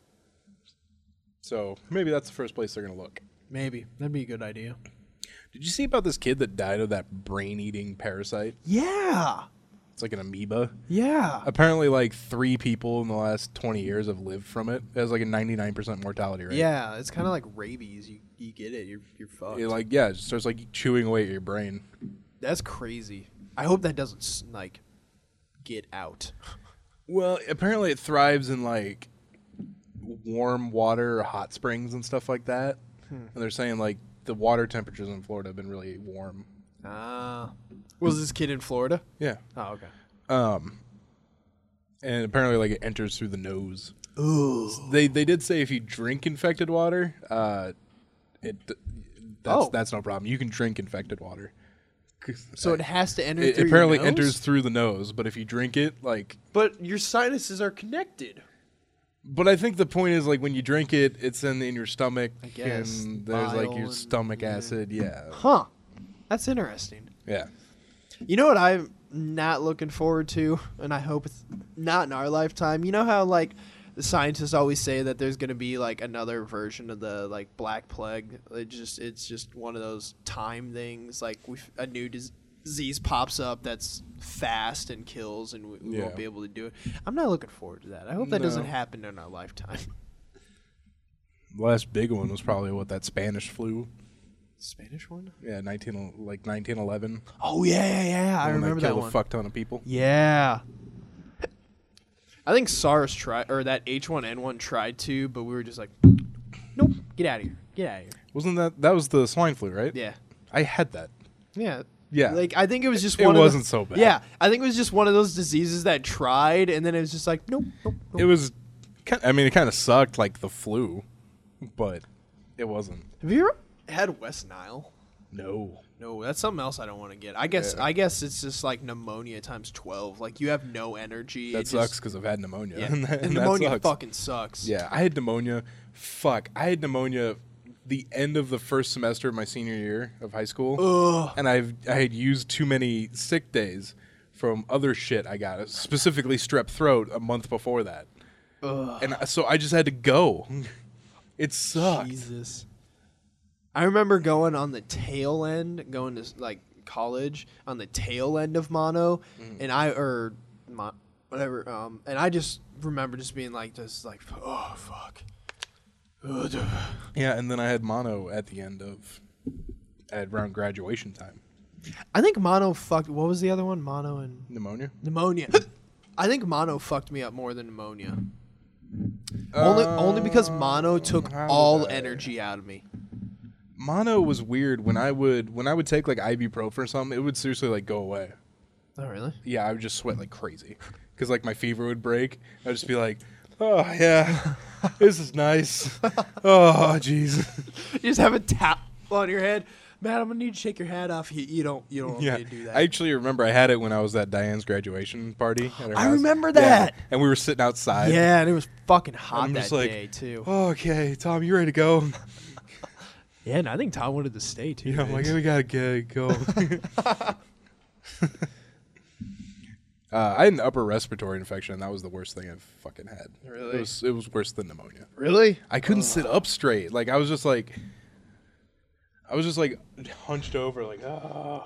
So maybe that's the first place they're going to look. Maybe that'd be a good idea. Did you see about this kid that died of that brain-eating parasite? Yeah. It's like an amoeba. Yeah. Apparently, like three people in the last twenty years have lived from it. It has like a ninety-nine percent mortality rate. Yeah. It's kind of like rabies. You you get it. You're you're fucked. It like yeah, it just starts like chewing away at your brain. That's crazy. I hope that doesn't s- like get out. Well, apparently it thrives in like warm water or hot springs and stuff like that. Hmm. And they're saying like the water temperatures in Florida have been really warm. Ah. Was this kid in Florida? Yeah. Oh, okay. Um. And apparently, like it enters through the nose. Ooh. They they did say if you drink infected water, uh, it that's Oh. that's no problem. You can drink infected water. So it has to enter It through apparently your nose? enters through the nose, but if you drink it, like, But your sinuses are connected. but I think the point is like when you drink it, it's in in your stomach, I guess, and there's like bile your and- stomach yeah. acid. Yeah, Huh. That's interesting. yeah. You know what I'm not looking forward to, and I hope it's not in our lifetime. You know how like the scientists always say that there's going to be like another version of the like Black Plague. It just it's just one of those time things. Like we a new dis- disease pops up that's fast and kills, and we, we Yeah. won't be able to do it. I'm not looking forward to that. I hope that No. doesn't happen in our lifetime. The last big one was probably what that Spanish flu. Spanish one? Yeah, nineteen like nineteen eleven. Oh yeah, yeah, yeah. I When remember that that killed one. a fuck ton of people. Yeah. I think SARS tried, or that H one N one tried to, but we were just like, nope, get out of here, get out of here. Wasn't that that was the swine flu, right? Yeah, I had that. yeah, Yeah. Like I think it was just It one. of wasn't the, so bad. Yeah, I think it was just one of those diseases that tried, and then it was just like, nope, nope, nope. It was, ki- I mean, it kind of sucked like the flu, but it wasn't. Have you ever had West Nile? No. No, that's something else I don't want to get. I guess Yeah. I guess it's just like pneumonia times twelve. Like you have no energy. That it sucks just- because I've had pneumonia. Yeah, and that, and and that pneumonia sucks. fucking sucks. Yeah, I had pneumonia. Fuck, I had pneumonia the end of the first semester of my senior year of high school, Ugh. and I've I had used too many sick days from other shit I got, specifically strep throat, a month before that, Ugh. and I- so I just had to go. It sucked. Jesus. I remember going on the tail end, going to like college on the tail end of mono, Mm. and I or mo- whatever, um, and I just remember just being like, just like, oh fuck. Ugh, duh. Yeah, and then I had mono at the end of at around graduation time. I think mono fucked. What was the other one? Mono and Pneumonia. pneumonia. I think mono fucked me up more than pneumonia. only, only because mono took how all would I- energy out of me. Mono was weird when I would when I would take like ibuprofen or something. It would seriously like go away. Oh really? Yeah, I would just sweat like crazy because like my fever would break. I'd just be like, oh yeah, this is nice. Oh jeez. You just have a towel on your head. Man, I'm gonna need to shake your hat off. You, you don't, you don't want Yeah, me to do that. I actually remember I had it when I was at Diane's graduation party. At her I house. remember Yeah, that. and we were sitting outside. yeah, and it was fucking hot I'm that just like, day too. oh, okay, Tom, you ready to go? Yeah, and I think Tom wanted to stay too. Yeah, I'm like, Vince. we gotta get go. Uh, I had an upper respiratory infection, and that was the worst thing I've fucking had. Really? It was, it was worse than pneumonia. Really? I couldn't sit up straight. Like, I was just like, I was just like hunched over, like, ah.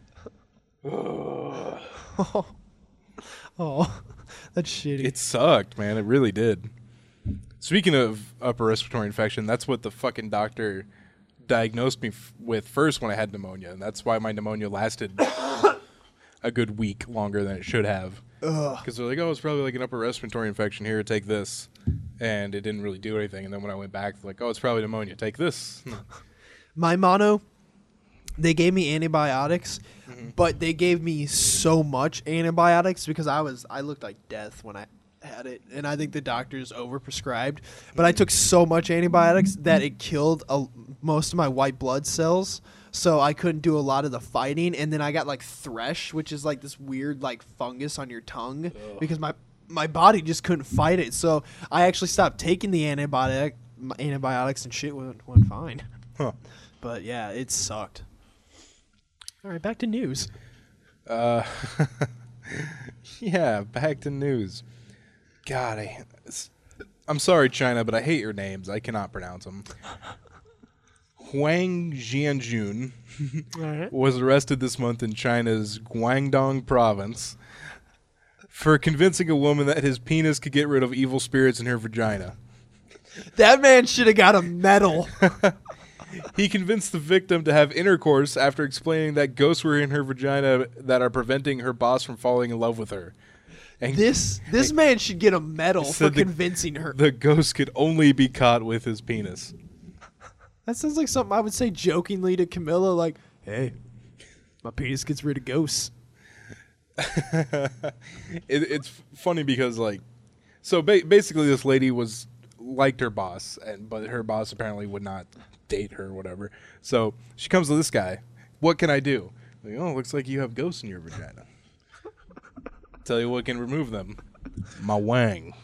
Oh, oh, that's shitty. It sucked, man. It really did. Speaking of upper respiratory infection, that's what the fucking doctor diagnosed me f- with first when I had pneumonia, and that's why my pneumonia lasted a good week longer than it should have. Because they're like, oh, it's probably like an upper respiratory infection. Here, take this. and it didn't really do anything. And then when I went back, like, oh, it's probably pneumonia. Take this. My mono, they gave me antibiotics, Mm-hmm. but they gave me so much antibiotics because I was I looked like death when I had it, and I think the doctors overprescribed. But I took so much antibiotics that it killed a, most of my white blood cells, so I couldn't do a lot of the fighting. And then I got like thrush, which is like this weird like fungus on your tongue, because my my body just couldn't fight it. So I actually stopped taking the antibiotic antibiotics, and shit went went fine. Huh. But yeah, it sucked. All right, back to news. Uh, yeah, back to news. God, I, it's- I'm sorry, China, but I hate your names. I cannot pronounce them. Huang Jianjun right. was arrested this month in China's Guangdong province for convincing a woman that his penis could get rid of evil spirits in her vagina. That man should have got a medal. He convinced the victim to have intercourse after explaining that ghosts were in her vagina that are preventing her boss from falling in love with her. And This this man should get a medal for said the- convincing her. the ghost could only be caught with his penis. That sounds like something I would say jokingly to Camilla, like, "Hey, my penis gets rid of ghosts." it, it's funny because, like, so ba- basically this lady was liked her boss, and but her boss apparently would not date her or whatever. So she comes to this guy. What can I do? Like, oh, looks like you have ghosts in your vagina. Tell you what can remove them. My wang.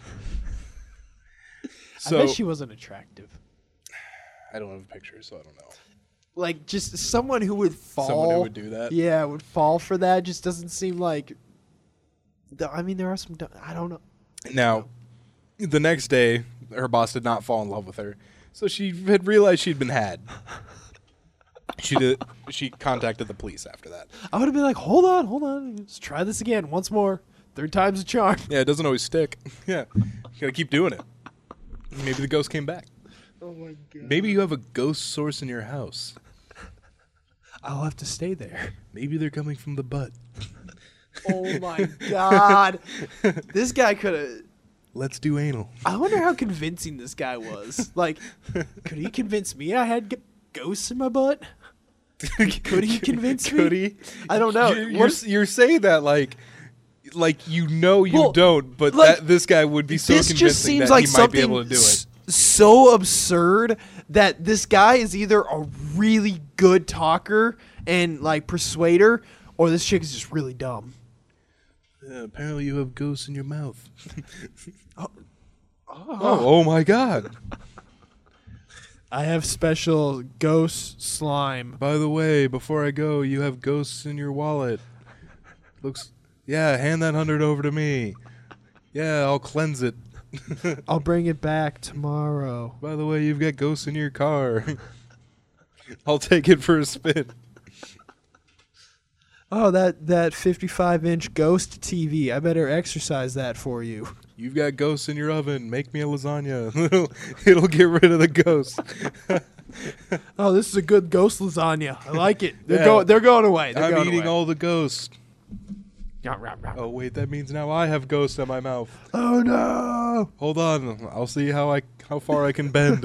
So I bet she wasn't attractive. I don't have a picture, so I don't know. Like, just someone who would fall. Someone who would do that? Yeah, would fall for that. Just doesn't seem like. the- I mean, there are some. du- I don't know. Now, the next day, her boss did not fall in love with her, so she had realized she'd been had. She did. She contacted the police after that. I would have been like, "Hold on, hold on, let's try this again once more. Third time's a charm." Yeah, it doesn't always stick. Yeah, you gotta keep doing it. Maybe the ghost came back. Oh my god. Maybe you have a ghost source in your house. I'll have to stay there. Maybe they're coming from the butt. Oh my god. This guy could have. Let's do anal. I wonder how convincing this guy was. Like, could he convince me I had g- ghosts in my butt? Could he convince me? Could he? I don't know. You're, you're, What- you're saying that like, like you know you Well, don't, but like, that, this guy would be so this convincing just seems that like he might something be able to do it. s- so absurd that this guy is either a really good talker and like persuader, or this chick is just really dumb. Yeah, apparently you have ghosts in your mouth. oh, oh my god. I have special ghost slime. By the way, before I go, you have ghosts in your wallet. Looks yeah, hand that hundred over to me. Yeah, I'll cleanse it. I'll bring it back tomorrow. By the way, you've got ghosts in your car. I'll take it for a spin. Oh, that that fifty-five inch ghost T V. I better exercise that for you. You've got ghosts in your oven. Make me a lasagna. it'll, it'll get rid of the ghosts. Oh, this is a good ghost lasagna. I like it. They're Yeah. going. They're going away. They're I'm going eating away. all the ghosts. Yum, yum, yum. Oh wait, that means now I have ghosts in my mouth. Oh no! Hold on, I'll see how I how far I can bend.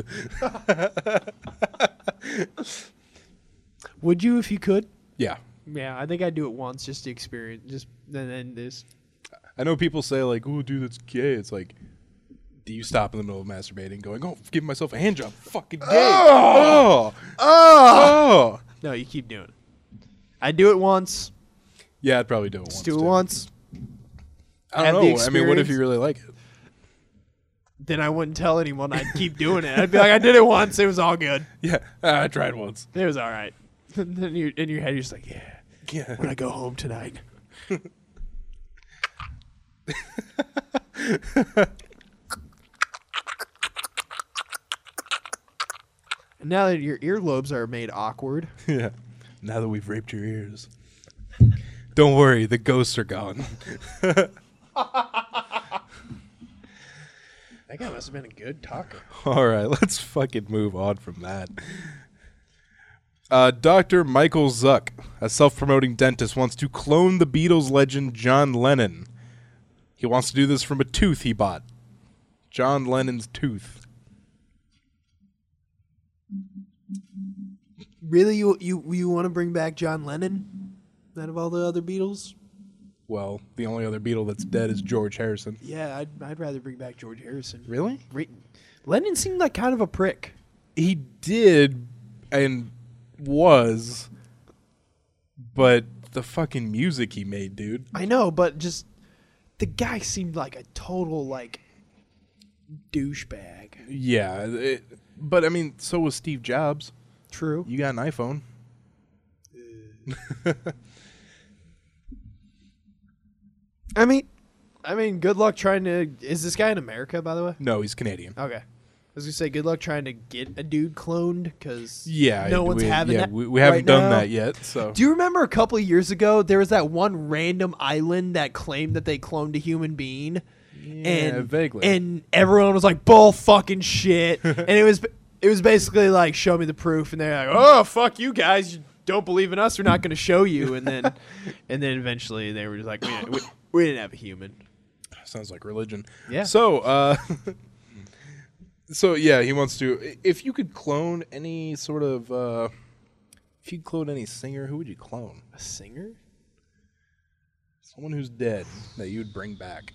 Would you if you could? Yeah, Yeah, I think I'd do it once just to experience. Just and then this. I know people say like, "Oh, dude, that's gay." It's like, do you stop in the middle of masturbating, going, "Oh, give myself a hand job, fucking gay"? Oh, oh, oh. No, you keep doing it. I'd do it once. Yeah, I'd probably do it once. Just do it too. once. I have don't the know. I mean, what if experience. you really like it? Then I wouldn't tell anyone. I'd keep doing it. I'd be like, I did it once. It was all good. Yeah, ah, I tried once. It was all right. And then you, in your head, you're just like, yeah. Yeah. When I go home tonight. And now that your earlobes are made awkward, Yeah. Now that we've raped your ears, don't worry, the ghosts are gone. that guy must have been a good talker. All right, let's fucking move on from that. Uh, Doctor Michael Zuck, a self-promoting dentist, wants to clone the Beatles legend John Lennon. He wants to do this from a tooth he bought. John Lennon's tooth. Really, you you you want to bring back John Lennon out of all the other Beatles? Well, the only other Beatle that's dead is George Harrison. Yeah, I'd I'd rather bring back George Harrison. Really? Re- Lennon seemed like kind of a prick. He did and was, but the fucking music he made, dude. I know, but just the guy seemed like a total like douchebag. Yeah, it, but I mean, so was Steve Jobs. True. You got an iPhone. I mean, I mean, good luck trying to. Is this guy in America, by the way? No, he's Canadian. Okay. I was gonna say, good luck trying to get a dude cloned because Yeah, no one's we, having yeah, that. we, we haven't right done now. that yet. So Do you remember a couple of years ago there was that one random island that claimed that they cloned a human being? yeah, and vaguely. and everyone was like, bull fucking shit. And it was it was basically like, show me the proof, and they're like, oh fuck you guys, you don't believe in us, we're not gonna show you. And then and then eventually they were just like, we didn't, we, we didn't have a human. Sounds like religion. Yeah. So, uh, so yeah, he wants to. If you could clone any sort of, uh, if you could clone any singer, who would you clone? A singer? Someone who's dead that you would bring back.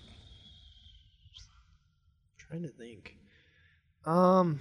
I'm trying to think. Um,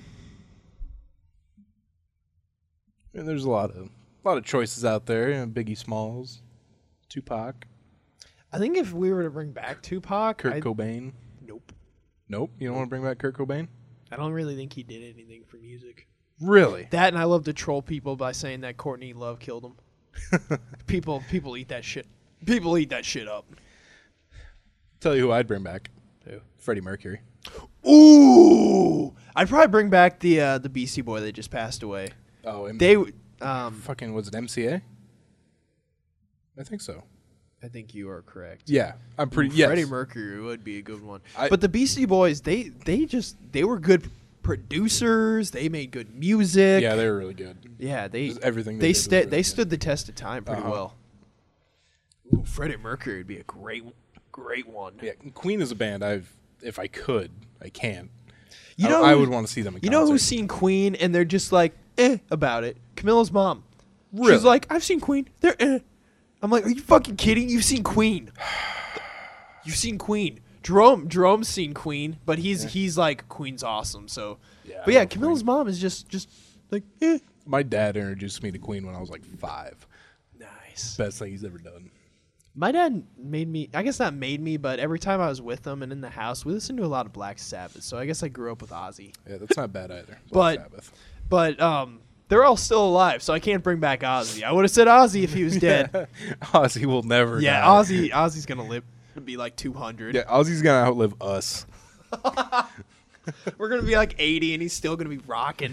I mean, there's a lot of, a lot of choices out there. You know, Biggie Smalls, Tupac, I think if we were to bring back Tupac, Kurt I'd- Cobain. nope. Nope, you don't want to bring back Kurt Cobain? I don't really think he did anything for music. Really? That, and I love to troll people by saying that Courtney Love killed him. people, people eat that shit. People eat that shit up. Tell you who I'd bring back. Who? Freddie Mercury. Ooh, I'd probably bring back the uh, the Beastie Boy that just passed away. Oh, and They, um, fucking was it M C A? I think so. I think you are correct. Yeah, I'm pretty. Yes. Freddie Mercury would be a good one. I- but the Beastie Boys, they they just they were good producers. They made good music. Yeah, they were really good. yeah. They Just everything they they did was sta- really they good. stood the test of time pretty Uh-huh. well. Ooh, Freddie Mercury would be a great great one. Yeah, Queen is a band. I've, if I could, I can't. You I, know, I who- would want to see them. In You know concert. who's seen Queen and they're just like eh about it? Camilla's mom. Really? She's like, I've seen Queen. They're eh. I'm like, are you fucking kidding? You've seen Queen. You've seen Queen. Jerome Jerome's seen Queen, but he's he's like, Queen's awesome. So, Yeah, but I yeah, love Camilla's mom is just just like eh. My dad introduced me to Queen when I was like five. Nice. Best thing he's ever done. My dad made me. I guess not made me, but every time I was with him and in the house, we listened to a lot of Black Sabbath. So I guess I grew up with Ozzy. Yeah, that's not bad either. But- Black Sabbath. But um, they're all still alive, so I can't bring back Ozzy. I would have said Ozzy if he was dead. Ozzy will never. Yeah, die. Ozzy. Ozzy's gonna live to be like two hundred. Yeah, Ozzy's gonna outlive us. We're gonna be like eighty, and he's still gonna be rocking.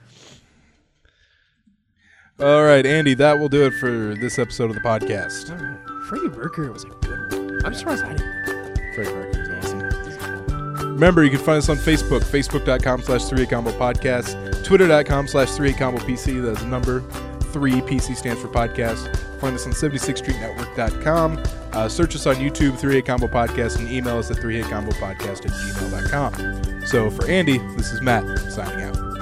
All right, Andy, that will do it for this episode of the podcast. All right. Freddie Mercury was a good one. I'm surprised I didn't. Freddie Mercury's awesome. Remember, you can find us on Facebook, facebook.com slash 3A Combo Podcast, twitter.com slash 3A Combo PC. That's the number. Three P C stands for podcast. Find us on seventy-sixth street network dot com. Uh, search us on YouTube, three A Combo Podcast, and email us at three A Combo Podcast at gmail dot com. So for Andy, this is Matt signing out.